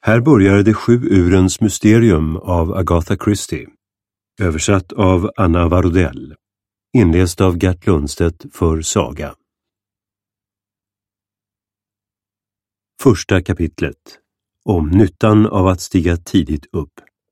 Här börjar Det 7 urens mysterium av Agatha Christie, översatt av Anna Warodell, inläst av Gert Lundstedt för Saga. Första kapitlet, om nyttan av att stiga tidigt upp.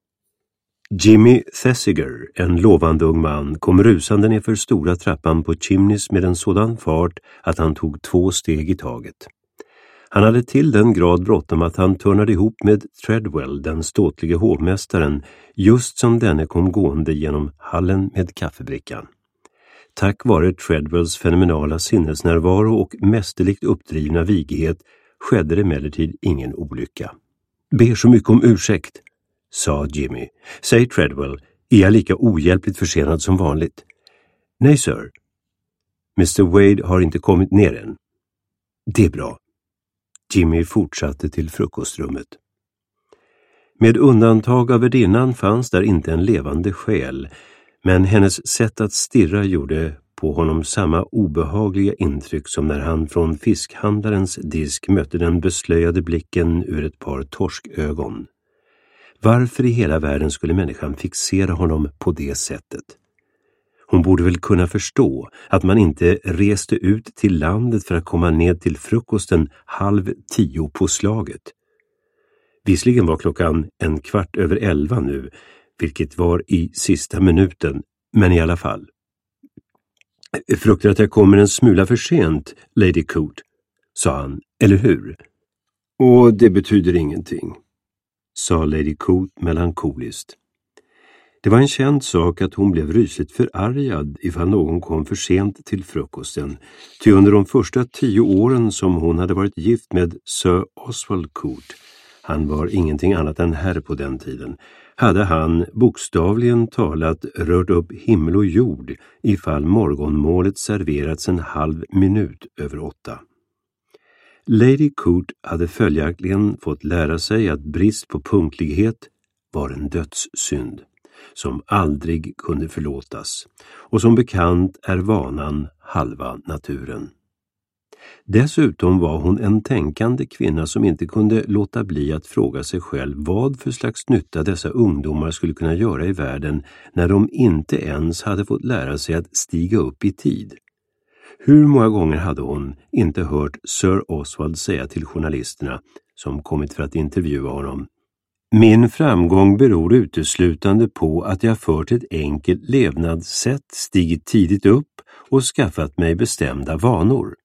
Jimmy Thesiger, en lovande ung man, kom rusande ner för stora trappan på Chimneys med en sådan fart att han tog 2 steg i taget. Han hade till den grad bråttom att han törnade ihop med Treadwell, den ståtlige hovmästaren, just som denne kom gående genom hallen med kaffebrickan. Tack vare Treadwells fenomenala sinnesnärvaro och mästerligt uppdrivna vighet skedde det emellertid ingen olycka. Ber så mycket om ursäkt, sa Jimmy. Säg Treadwell, är jag lika ohjälpligt försenad som vanligt? Nej, sir. Mr. Wade har inte kommit ner än. Det är bra. Jimmy fortsatte till frukostrummet. Med undantag av värdinnan fanns där inte en levande själ, men hennes sätt att stirra gjorde på honom samma obehagliga intryck som när han från fiskhandlarens disk mötte den beslöjade blicken ur ett par torskögon. Varför i hela världen skulle människan fixera honom på det sättet? Hon borde väl kunna förstå att man inte reste ut till landet för att komma ned till frukosten 9:30 på slaget. Visserligen var klockan 11:15 nu, vilket var i sista minuten, men i alla fall. Fruktar att jag kommer en smula för sent, Lady Coot, sa han, eller hur? Och det betyder ingenting, sa Lady Coot melankoliskt. Det var en känd sak att hon blev rysligt förargad ifall någon kom för sent till frukosten, ty under de första 10 åren som hon hade varit gift med Sir Oswald Coot, han var ingenting annat än herr på den tiden, hade han bokstavligen talat rört upp himmel och jord ifall morgonmålet serverats 1/2 minut över 8. Lady Coot hade följaktligen fått lära sig att brist på punktlighet var en dödssynd som aldrig kunde förlåtas, och som bekant är vanan halva naturen. Dessutom var hon en tänkande kvinna som inte kunde låta bli att fråga sig själv vad för slags nytta dessa ungdomar skulle kunna göra i världen när de inte ens hade fått lära sig att stiga upp i tid. Hur många gånger hade hon inte hört Sir Oswald säga till journalisterna som kommit för att intervjua honom: min framgång beror uteslutande på att jag fört ett enkelt levnadssätt, stigit tidigt upp och skaffat mig bestämda vanor.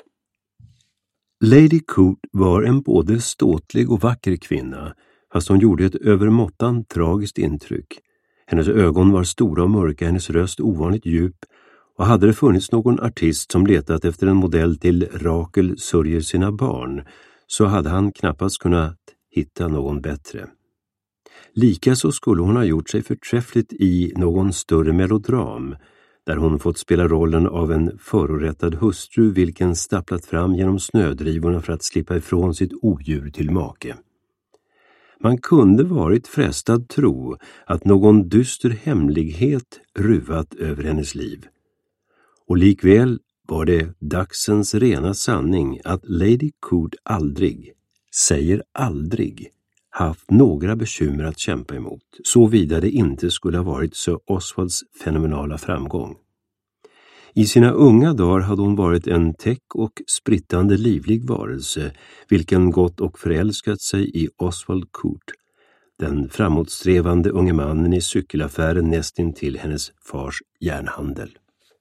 Lady Coot var en både ståtlig och vacker kvinna, fast hon gjorde ett övermåttan tragiskt intryck. Hennes ögon var stora och mörka, hennes röst ovanligt djup, och hade det funnits någon artist som letat efter en modell till Rakel sörjer sina barn, så hade han knappast kunnat hitta någon bättre. Likaså skulle hon ha gjort sig förträffligt i någon större melodram, där hon fått spela rollen av en förorättad hustru vilken stapplat fram genom snödrivorna för att slippa ifrån sitt odjur till make. Man kunde varit frestad tro att någon dyster hemlighet ruvat över hennes liv. Och likväl var det dagsens rena sanning att Lady Coot aldrig, säger aldrig, haft några bekymmer att kämpa emot, såvida det inte skulle ha varit Sir Oswalds fenomenala framgång. I sina unga dagar hade hon varit en täck och sprittande livlig varelse, vilken gått och förälskat sig i Oswald Coot, den framåtsträvande unge mannen i cykelaffären nästintill hennes fars järnhandel.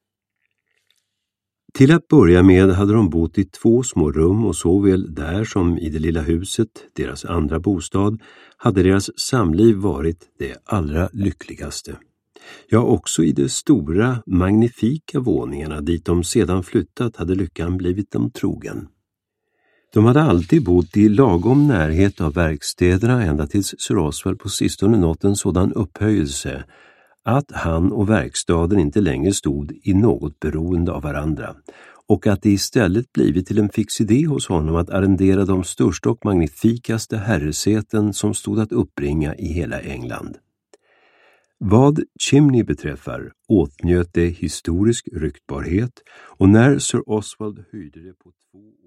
Till att börja med hade de bott i 2 små rum, och såväl där som i det lilla huset, deras andra bostad, hade deras samliv varit det allra lyckligaste. Ja, också i de stora, magnifika våningarna dit de sedan flyttat hade lyckan blivit dem trogen. De hade alltid bott i lagom närhet av verkstäderna ända tills Sir Oswald på sistone nått en sådan upphöjelse att han och verkstaden inte längre stod i något beroende av varandra, och att det istället blivit till en fix idé hos honom att arrendera de största och magnifikaste herresäten som stod att uppbringa i hela England. Vad Chimney beträffar åtnjöt det historisk ryktbarhet, och när Sir Oswald höjde det på 2 år